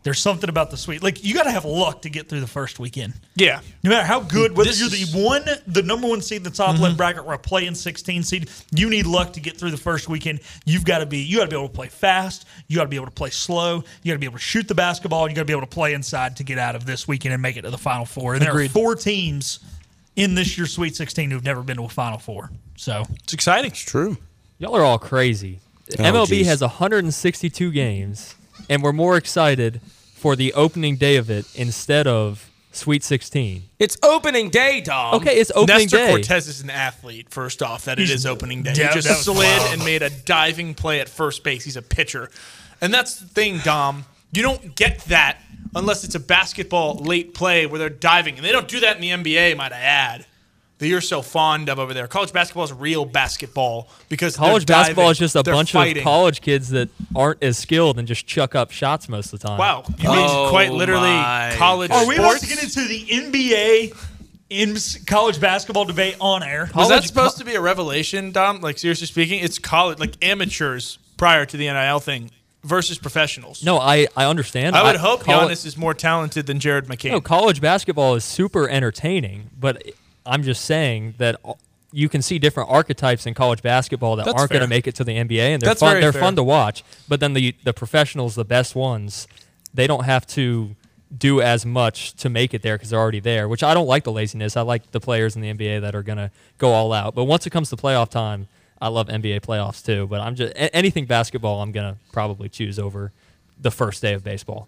There's something about the Sweet. Like, you got to have luck to get through the first weekend. Yeah. No matter how good, whether This you're the is- one, the number one seed in the top Mhm. left bracket or a play in sixteen seed, you need luck to get through the first weekend. You've got to be, you got to be able to play fast. You got to be able to play slow. You got to be able to shoot the basketball. And you got to be able to play inside to get out of this weekend and make it to the Final Four. And there Agreed. are four teams in this year's Sweet sixteen who've never been to a Final Four. So it's exciting. It's true. Y'all are all crazy. Oh, M L B geez. has one hundred sixty-two games, and we're more excited for the opening day of it instead of Sweet sixteen. It's opening day, Dom. Okay, it's opening Nestor day. Cortez is an athlete, first off, that it He's- is opening day. Yeah, he just that was slid wild. and made a diving play at first base. He's a pitcher. And that's the thing, Dom. You don't get that unless it's a basketball late play where they're diving. And they don't do that in the N B A, might I add, that you're so fond of over there. College basketball is real basketball because College they're basketball diving, is just a they're bunch fighting. of college kids that aren't as skilled and just chuck up shots most of the time. Wow. You mean Oh quite literally my college are we about sports? to get into the N B A in s- college basketball debate on air? Was that College- supposed to be a revelation, Dom? Like, seriously speaking, it's college, like amateurs prior to the N I L thing versus professionals. No, I, I understand. I would hope coll- Giannis is more talented than Jared McCain. No, college basketball is super entertaining, but I'm just saying that you can see different archetypes in college basketball that That's aren't going to fair. make it to the N B A, and they're That's fun. very They're fair. fun to watch. But then the the professionals, the best ones, they don't have to do as much to make it there because they're already there. Which I don't like the laziness. I like the players in the N B A that are going to go all out. But once it comes to playoff time, I love N B A playoffs too. But I'm just a- anything basketball, I'm going to probably choose over the first day of baseball.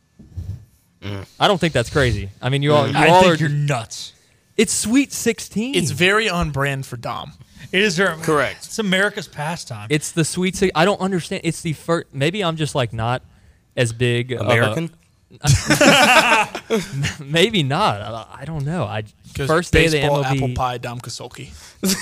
I don't think that's crazy. I mean, you all, you I all think are. you're nuts. It's Sweet sixteen. It's very on brand for Dom. It is there. Correct. It's America's pastime. It's the Sweet Six. I don't understand. It's the first. Maybe I'm just like not as big. of a- American? maybe not. I, I don't know. I 'Cause first day of the baseball, M L B. apple pie, Dom Kasolki.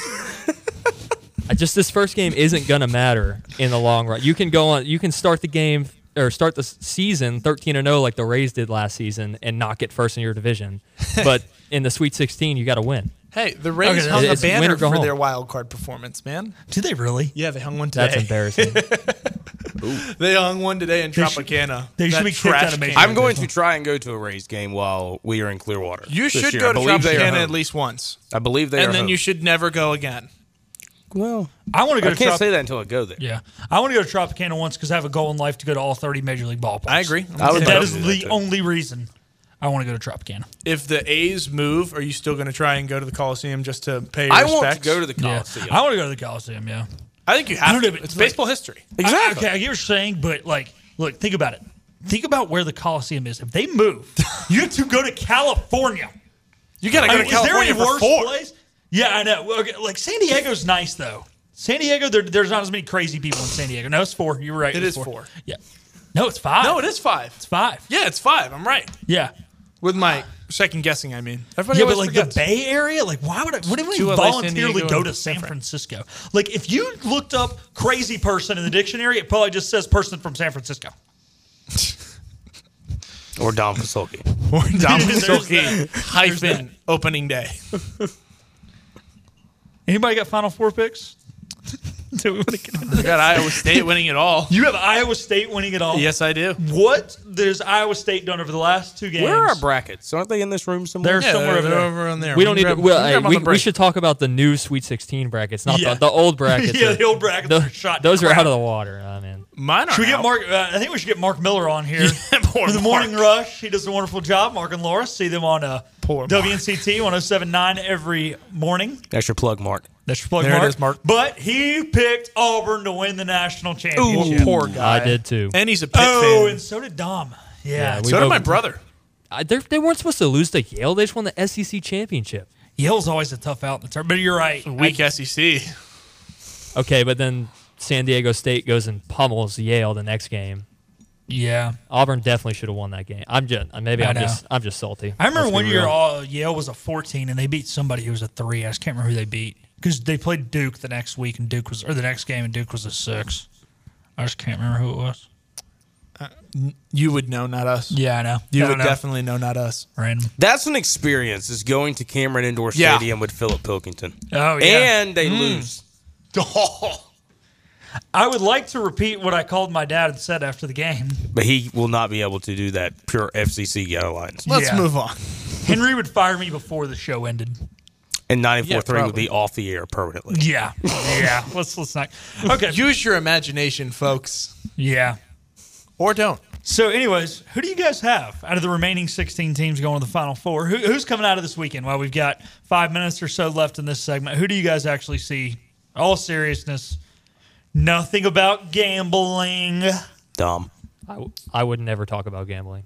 I just this first game isn't gonna matter in the long run. You can go on. You can start the game or start the s- season thirteen and oh like the Rays did last season and not get first in your division. But in the Sweet sixteen, you got to win. Hey, the Rays Okay, hung a it's win banner or go for home. their wild card performance, man. Did they really? Yeah, they hung one today. That's embarrassing. They hung one today in They should- Tropicana. they should That be kicked trash out of can. Major I'm going to try and go to a Rays game while we are in Clearwater. You this should year. go I to believe they are Tropicana home. at least once. I believe they are And then home. you should never go again. Well, I want to go I to can't Trop- say that until I go there. Yeah, I want to go to Tropicana once because I have a goal in life to go to all thirty Major League ballparks. I agree. I would That love is to do the that, too. only reason I want to go to Tropicana. If the A's move, are you still going to try and go to the Coliseum just to pay your I respects? want to go to the Yeah, Coliseum. I want to go to the Coliseum. Yeah, I think you I have don't to. know, but It's like- baseball history. Exactly. I, okay, I get what you're saying, but like, look, think about it. Think about where the Coliseum is. If they move, you have to go to California. You got to go I to mean, is there California a for worse four. place? Yeah, I know. Well, okay, like San Diego's nice though. San Diego, there, there's not as many crazy people in San Diego. No, it's four. You were right. It it's is four. Yeah. No, it's five. No, it is five. It's five. Yeah, it's five. I'm right. Yeah. With my second guessing, I mean. Everybody Yeah, but always like the forgets. Bay Area, like why would I? What do we Two L A, San voluntarily Diego, go and to San San Fran. Francisco? Like if you looked up crazy person in the dictionary, it probably just says person from San Francisco. Or Dom Kasolki. Or Dom There's Kasolki that. hyphen opening day. Anybody got Final Four picks? Do we want to get into We that? got Iowa State winning it all. You have Iowa State winning it all. Yes, I do. What does Iowa State done over the last two games? Where are our brackets? Aren't they in this room somewhere? They're Yeah, somewhere they're, over they're there. over on there. We don't need to. grab- Well, can hey, grab on we, the we break. should talk about the new Sweet sixteen brackets, not Yeah. the, the old brackets. Yeah, are- the old brackets Those, are shot. those are crap. out of the water. I mean, Mine are Should we get out. Mark? Uh, I think we should get Mark Miller on here Poor for the Mark. morning rush. He does a wonderful job. Mark and Laura, see them on uh, Poor Mark. W N C T one oh seven point nine every morning. That's your plug, Mark. That's your plug, There it Mark. is, Mark. But he picked Auburn to win the national Ooh, championship. poor guy. I did too. And he's a Pitt Oh, fan. and so did Dom. Yeah. Yeah, we So did both- my brother. I, they're- they weren't supposed to lose to Yale. They just won the S E C championship. Yale's always a tough out in the tournament. But you're right. Weak S E C. Okay, but then San Diego State goes and pummels Yale the next game. Yeah. Auburn definitely should have won that game. I'm just maybe I I'm know. just I'm just salty. I remember Let's be one year real. uh, Yale was a fourteen and they beat somebody who was a three. I just can't remember who they beat because they played Duke the next week and Duke was or the next game and Duke was a six. I just can't remember who it was. You would know, not us. Yeah, I know. You I would know. definitely know, not us. Random. That's an experience, is going to Cameron Indoor Yeah. Stadium with Philip Pilkington. Oh yeah. And they lose. Oh. I would like to repeat what I called my dad and said after the game. But he will not be able to do that. Pure F C C guidelines. Let's Yeah. move on. Henry would fire me before the show ended. And ninety-four three Yeah, would be off the air permanently. Yeah, yeah. Let's let's not. Okay. Use your imagination, folks. Yeah. Or don't. So, anyways, who do you guys have out of the remaining sixteen teams going to the Final Four? Who, who's coming out of this weekend? Well, we've got five minutes or so left in this segment. Who do you guys actually see? All seriousness, nothing about gambling. Dumb. I, w- I would never talk about gambling.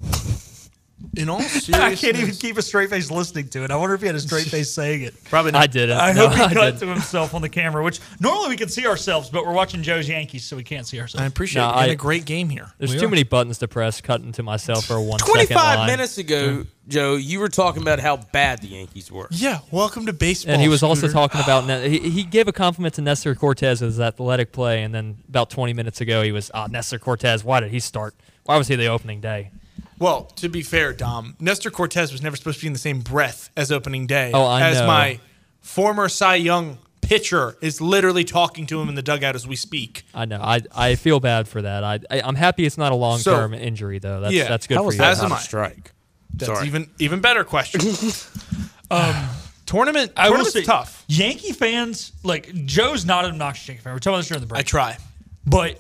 In all I seriousness, can't even keep a straight face listening to it. I wonder if he had a straight face saying it. Probably not. I didn't. I No, hope he I cut didn't. to himself on the camera, which normally we can see ourselves, but we're watching Joe's Yankees, so we can't see I ourselves. appreciate No, it. We're in I- a great game here. There's We too are. many buttons to press cutting to myself for a one second twenty-five line. minutes ago, Joe, you were talking about how bad the Yankees were. Yeah, welcome to baseball. And he was also Scooter. talking about Ne- he, he gave a compliment to Nestor Cortez with his athletic play, and then about twenty minutes ago he was ah Nestor Cortez. Why did he start? Why was he the opening day? Well, to be fair, Dom, Nestor Cortez was never supposed to be in the same breath as opening day. Oh, I as know. my former Cy Young pitcher is literally talking to him in the dugout as we speak. I know. I I feel bad for that. I, I I'm happy it's not a long term So, injury though. That's yeah, that's good How for was you. that As not am a I. strike? That's Sorry. even even better question. um, tournament. I will tournament's say, tough. Yankee fans, like, Joe's not an obnoxious Yankee fan. We're talking about this during the break. I try. But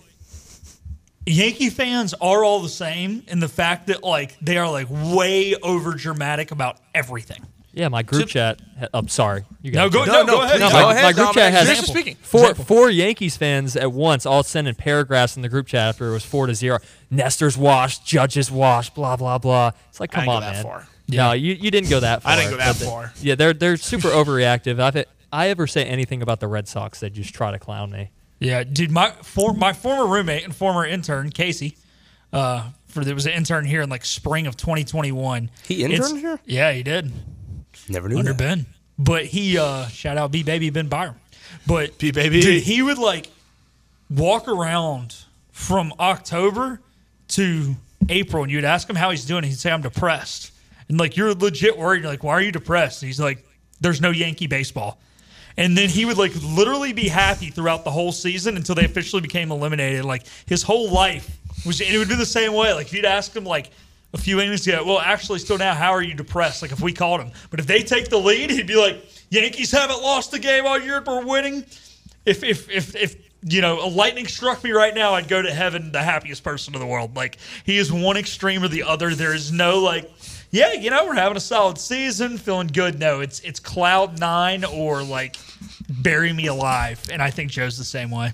Yankee fans are all the same in the fact that, like, they are, like, way over dramatic about everything. Yeah, my group chat. I'm sorry. You No, got go, it. no, no, go ahead. No, please. my, Go my ahead, group chat Dominic. has Seriously speaking. four four Yankees fans at once, all sending paragraphs in the group chat after it was four to zero. Nestor's washed, Judge's washed, blah blah blah. It's like, I come didn't on, go that man. far. No, you, you didn't go that far. I didn't go that But the- far. Yeah, they're they're super overreactive. If it- I ever say anything about the Red Sox, they just try to clown me. Yeah, dude, my for, my former roommate and former intern, Casey, uh, for there was an intern here in, like, spring of twenty twenty-one. He It's- interned here? Yeah, he did. Never knew Under that. Ben. But he, uh, shout out B Baby Ben Byron. But B Baby. dude, he would, like, walk around from October to April, and you'd ask him how he's doing, and he'd say, I'm depressed. And, like, you're legit worried. You're like, why are you depressed? And he's like, there's no Yankee baseball. And then he would, like, literally be happy throughout the whole season until they officially became eliminated. Like, his whole life was, and it would be the same way. Like, if you'd ask him, like, a few innings ago, well, actually, still now, how are you depressed? Like, if we called him. But if they take the lead, he'd be like, Yankees haven't lost a game all year, but we're winning. If, if, if, if, you know, a lightning struck me right now, I'd go to heaven the happiest person in the world. Like, he is one extreme or the other. There is no, like, yeah, you know, we're having a solid season, feeling good. No, it's it's cloud nine or, like, bury me alive. And I think Joe's the same way.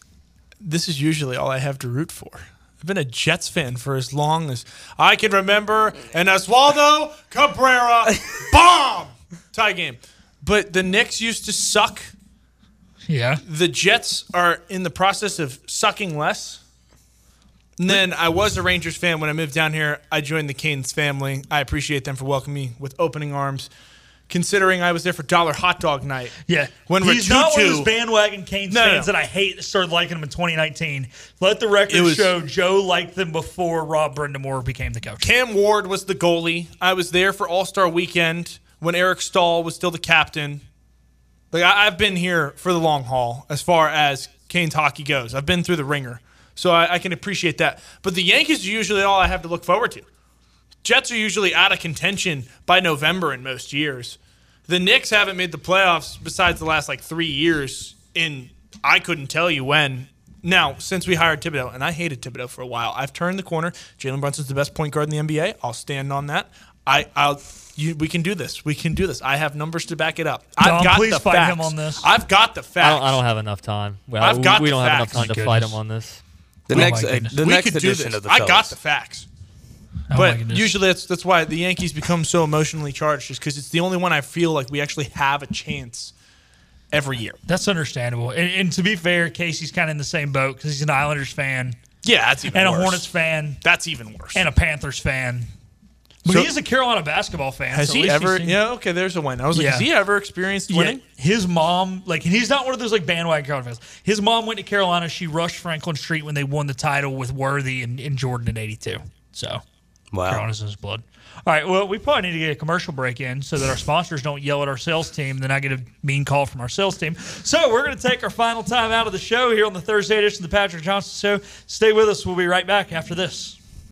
This is usually all I have to root for. I've been a Jets fan for as long as I can remember. And Oswaldo Cabrera, bomb! Tie game. But the Knicks used to suck. Yeah. The Jets are in the process of sucking less. And then I was a Rangers fan. When I moved down here, I joined the Canes family. I appreciate them for welcoming me with opening arms. Considering I was there for Dollar Hot Dog Night. Yeah. When He's not one of Rotutu- those bandwagon Canes No, no, fans no. that I hate that started liking him in twenty nineteen. Let the record It was- show Joe liked them before Rob Brindamore became the coach. Cam Ward was the goalie. I was there for All-Star Weekend when Eric Stahl was still the captain. Like I, I've been here for the long haul as far as Canes hockey goes. I've been through the ringer, so I, I can appreciate that. But the Yankees are usually all I have to look forward to. Jets are usually out of contention by November in most years. The Knicks haven't made the playoffs besides the last like three years in I couldn't tell you when. Now, since we hired Thibodeau, and I hated Thibodeau for a while, I've turned the corner. Jalen Brunson's the best point guard in the N B A. I'll stand on that. I, I'll. You, we can do this. We can do this. I have numbers to back it up. Dom, I've got please the fight facts. him on this. I've got the facts. I don't, I don't have enough time. Well, I've got we the don't have enough facts. time to My fight goodness. him on this. The Oh next, my uh, goodness. the we next could do edition this. of the I fellas. got the facts. Oh my But goodness. usually that's that's why the Yankees become so emotionally charged, just because it's the only one I feel like we actually have a chance every year. That's understandable. And, and to be fair, Casey's kind of in the same boat because he's an Islanders fan Yeah, that's even and worse. a Hornets fan That's even worse. and a Panthers fan. But So- he is a Carolina basketball fan. Has so at he least ever? seen- Yeah, okay. There's a win. I was like, Yeah. has he ever experienced Yeah, winning? his mom, like, and he's not one of those like bandwagon Carolina fans. His mom went to Carolina. She rushed Franklin Street when they won the title with Worthy and, and Jordan in eighty-two. So Wow. Carolina's in his blood. All right, well, we probably need to get a commercial break in so that our sponsors don't yell at our sales team, and then I get a mean call from our sales team. So we're going to take our final time out of the show here on the Thursday edition of the Patrick Johnson Show. Stay with us. We'll be right back after this.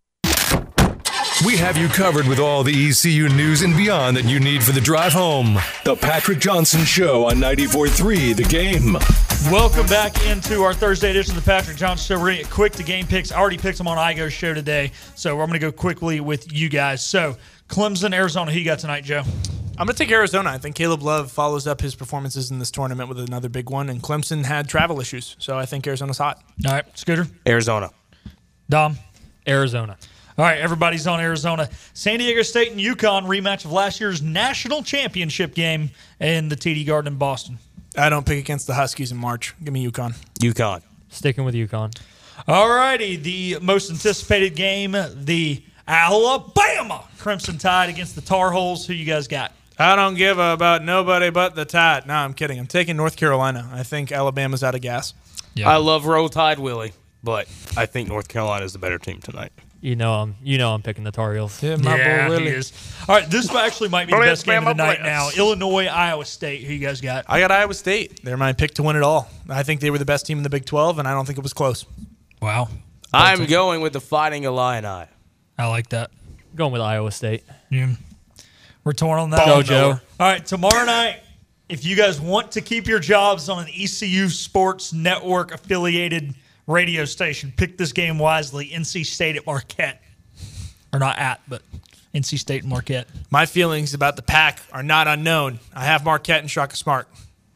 We have you covered with all the E C U news and beyond that you need for the drive home. The Patrick Johnson Show on ninety-four point three The Game. Welcome back into our Thursday edition of the Patrick Johnson Show. We're going to get quick to game picks. I already picked them on I Go's show today, so I'm going to go quickly with you guys. So, Clemson, Arizona, who you got tonight, Joe? I'm going to take Arizona. I think Caleb Love follows up his performances in this tournament with another big one, and Clemson had travel issues, so I think Arizona's hot. All right, Scooter? Arizona. Dom? Arizona. All right, everybody's on Arizona. San Diego State and UConn, rematch of last year's national championship game in the T D Garden in Boston. I don't pick against the Huskies in March. Give me UConn. UConn. Sticking with UConn. All righty, the most anticipated game, the Alabama Crimson Tide against the Tar Heels. Who you guys got? I don't give a about nobody but the Tide. No, I'm kidding. I'm taking North Carolina. I think Alabama's out of gas. Yeah. I love Roll Tide Willie, but I think North Carolina is the better team tonight. You know I'm you know I'm picking the Tar Heels. Yeah, my yeah, boy he Willie. is. All right, this actually might be the best game of the night now. Illinois, Iowa State. Who you guys got? I got Iowa State. They're my pick to win it all. I think they were the best team in the Big twelve, and I don't think it was close. Wow. I'm going with the Fighting Illini. I like that. Going with Iowa State. Yeah. We're torn on that. Go, one. Joe. All right, tomorrow night, if you guys want to keep your jobs on an E C U Sports Network affiliated radio station, pick this game wisely. N C State at Marquette. Or not at, but N C State and Marquette. My feelings about the Pack are not unknown. I have Marquette and Shaka Smart.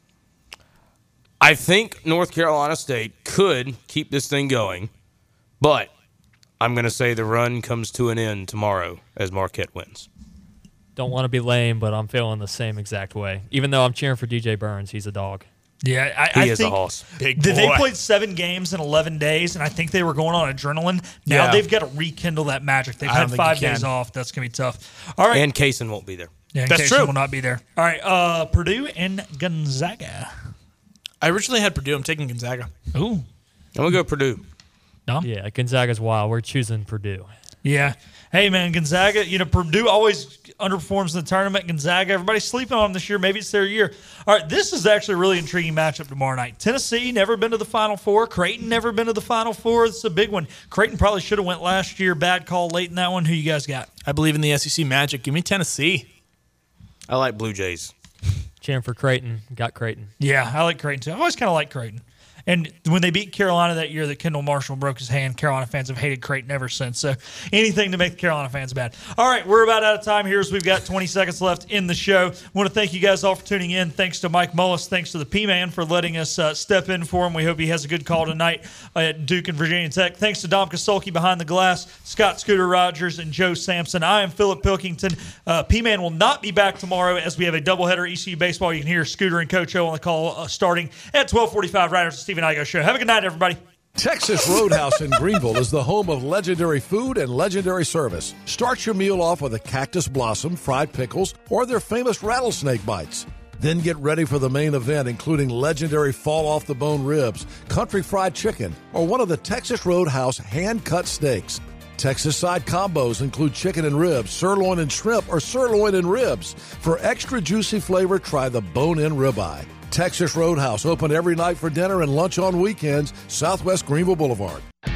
I think North Carolina State could keep this thing going, but I'm going to say the run comes to an end tomorrow as Marquette wins. Don't want to be lame, but I'm feeling the same exact way. Even though I'm cheering for D J Burns, he's a dog. Yeah, I, he I is think a hoss. Big they boy. played seven games in eleven days, and I think they were going on adrenaline. Now Yeah. they've got to rekindle that magic. They've I don't had think five you can. days off. That's going to be tough. All right. And Kaysen won't be there. yeah, That's Kaysen true. will not be there. All right, uh, Purdue and Gonzaga. I originally had Purdue. I'm taking Gonzaga. Ooh. I'm going to go Purdue. No? Yeah, Gonzaga's wild. We're choosing Purdue. Yeah. Hey, man, Gonzaga, you know, Purdue always underperforms in the tournament. Gonzaga, everybody's sleeping on them this year. Maybe it's their year. All right, this is actually a really intriguing matchup tomorrow night. Tennessee, never been to the Final Four. Creighton, never been to the Final Four. This is a big one. Creighton probably should have went last year. Bad call late in that one. Who you guys got? I believe in the S E C magic. Give me Tennessee. I like Blue Jays. Cheering for Creighton. Got Creighton. Yeah, I like Creighton, too. I always kind of like Creighton. And when they beat Carolina that year, that Kendall Marshall broke his hand, Carolina fans have hated Creighton ever since. So anything to make the Carolina fans bad. All right, we're about out of time here as we've got twenty seconds left in the show. I want to thank you guys all for tuning in. Thanks to Mike Mullis. Thanks to the P-Man for letting us uh, step in for him. We hope he has a good call tonight at Duke and Virginia Tech. Thanks to Dom Kasulki behind the glass, Scott Scooter Rogers, and Joe Sampson. I am Philip Pilkington. Uh, P-Man will not be back tomorrow as we have a doubleheader E C U baseball. You can hear Scooter and Coach O on the call uh, starting at twelve forty-five right after the Stephen Igo Show. Have a good night, everybody. Texas Roadhouse in Greenville is the home of legendary food and legendary service. Start your meal off with a cactus blossom, fried pickles, or their famous rattlesnake bites. Then get ready for the main event, including legendary fall-off-the-bone ribs, country fried chicken, or one of the Texas Roadhouse hand-cut steaks. Texas side combos include chicken and ribs, sirloin and shrimp, or sirloin and ribs. For extra juicy flavor, try the bone-in ribeye. Texas Roadhouse, open every night for dinner and lunch on weekends, Southwest Greenville Boulevard.